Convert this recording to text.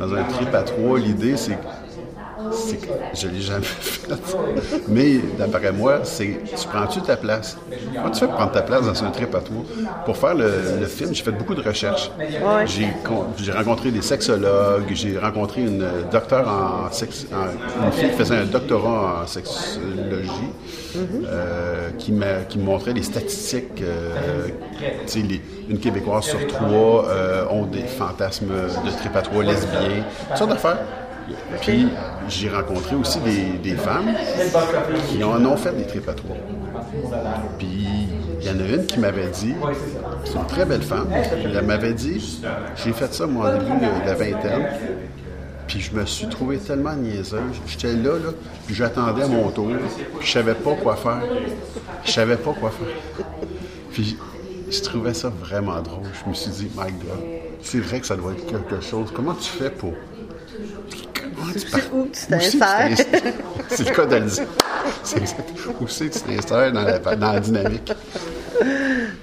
dans un trip à 3, l'idée, c'est que je ne l'ai jamais fait. Mais d'après moi, tu prends-tu ta place? Comment tu fais pour prendre ta place dans un trip à 3? Pour faire le film, j'ai fait beaucoup de recherches. Ouais. J'ai rencontré des sexologues, j'ai rencontré une docteure une fille qui faisait un doctorat en sexologie, qui me montrait les statistiques. Une Québécoise sur 3 ont des fantasmes de trip à 3 lesbiens, toutes sortes d'affaires. Puis, j'ai rencontré aussi des femmes qui en ont fait des tripes à 3. Puis, il y en a une qui m'avait dit, c'est une très belle femme, elle m'avait dit, j'ai fait ça, moi, au début de la vingtaine, puis je me suis trouvé tellement niaiseuse. J'étais là, puis j'attendais à mon tour, puis je savais pas quoi faire. Puis, je trouvais ça vraiment drôle. Je me suis dit, my God, c'est vrai que ça doit être quelque chose. Comment tu fais pour... Où tu t'insères? C'est le cas de le dire. C'est exact. Où c'est que tu t'insères dans la dynamique?